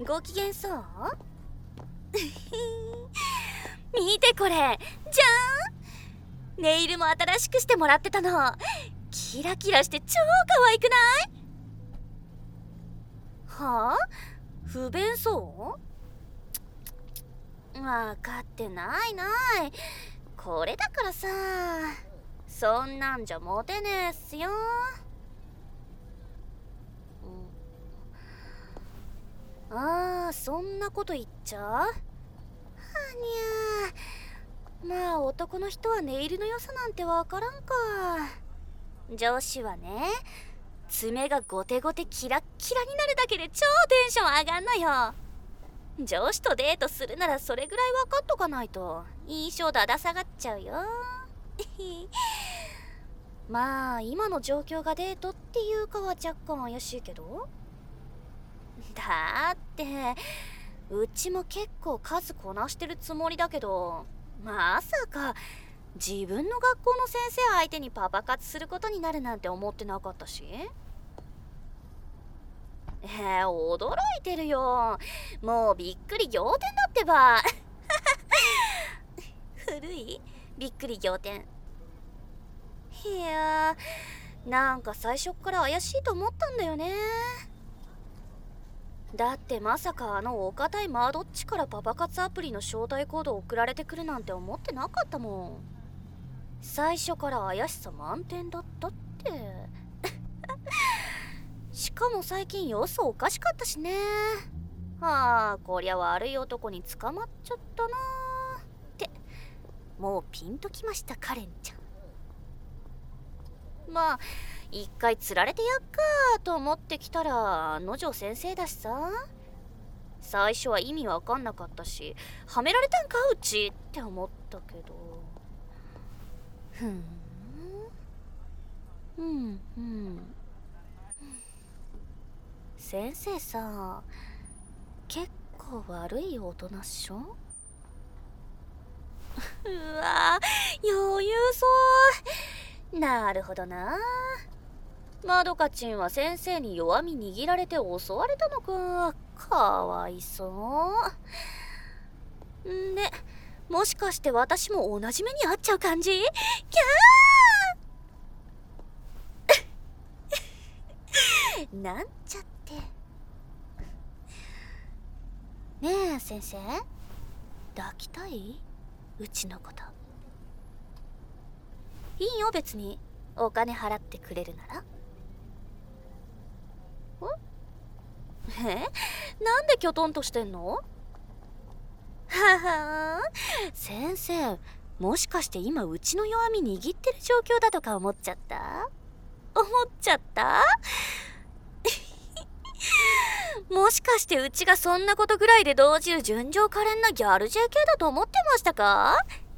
ご機嫌そう？見てこれ、じゃーん。ネイルも新しくしてもらってたの。キラキラして超可愛くない？はあ？不便そう？わかってないない。これだからさ、そんなんじゃモテねえっすよ。ああ、そんなこと言っちゃう？はにゃー。まあ男の人はネイルの良さなんてわからんか。女子はね、爪がゴテゴテキラッキラになるだけで超テンション上がんのよ。上司とデートするならそれぐらい分かっとかないと印象だだ下がっちゃうよ。まあ今の状況がデートっていうかは若干怪しいけど。だってうちも結構数こなしてるつもりだけど、まさか自分の学校の先生相手にパパ活することになるなんて思ってなかったし。驚いてるよ。もうびっくり仰天だってば。古い？びっくり仰天。いやー、なんか最初っから怪しいと思ったんだよね。だってまさかあのお堅いマードッチからパパ活アプリの招待コード送られてくるなんて思ってなかったもん。最初から怪しさ満点だったって。しかも最近様子おかしかったしね。ああ、こりゃ悪い男に捕まっちゃったなーって、もうピンときましたカレンちゃん。まあ一回釣られてやっかーと思ってきたら野女先生だしさ。最初は意味わかんなかったし、はめられたんかうちって思ったけど。先生さ、結構悪い大人っしょ？うわー、余裕そう。なるほどな。まどかちんは先生に弱み握られて襲われたのか。かわいそう。んで、もしかして私も同じ目に遭っちゃう感じ？キャーなんちゃって。ねえ先生、抱きたい？うちのこと。いいよ別に、お金払ってくれるなら。なんでキョトンとしてんの？ははー。先生、もしかして今うちの弱み握ってる状況だとか思っちゃった？もしかしてうちがそんなことぐらいで動じる純情可憐なギャル JK だと思ってましたか？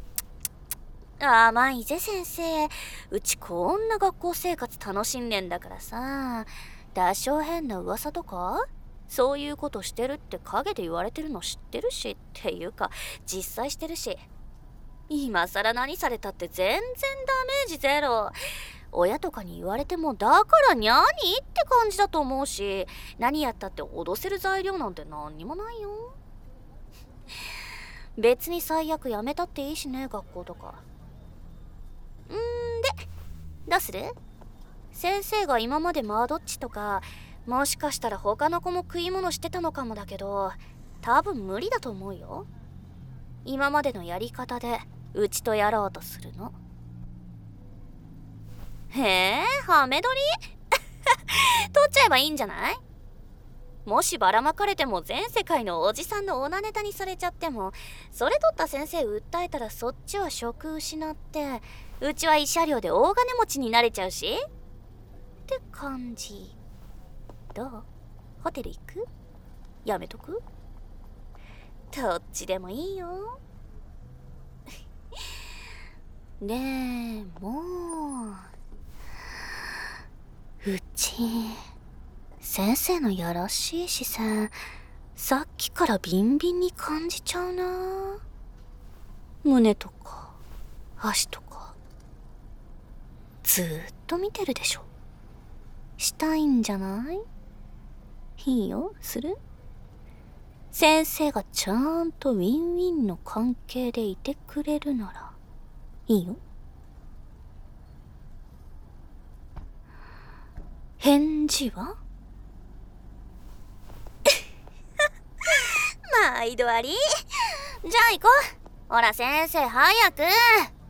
甘いぜ先生。うちこんな学校生活楽しんでんだからさ。多少変な噂とかそういうことしてるって陰で言われてるの知ってるし、っていうか実際してるし。今さら何されたって全然ダメージゼロ。親とかに言われてもだからにゃーにって感じだと思うし、何やったって脅せる材料なんて何にもないよ。別に最悪やめたっていいしね、学校とか。でどうする？先生が今までマードッチとか、もしかしたら他の子も食い物してたのかもだけど、多分無理だと思うよ。今までのやり方でうちとやろうとするの。ハメ撮り？撮っちゃえばいいんじゃない？もしばらまかれても全世界のおじさんのオナネタにされちゃっても、それ撮った先生訴えたらそっちは職失って、うちは慰謝料で大金持ちになれちゃうしって感じ。どう？ホテル行く？やめとく？どっちでもいいよ。でもうち先生のやらしい視線さっきからビンビンに感じちゃうな。胸とか足とかずーっと見てるでしょ。したいんじゃない？いいよ、する？ 先生がちゃんとウィンウィンの関係でいてくれるならいいよ。返事は毎度あり。じゃあ行こう。ほら先生早く。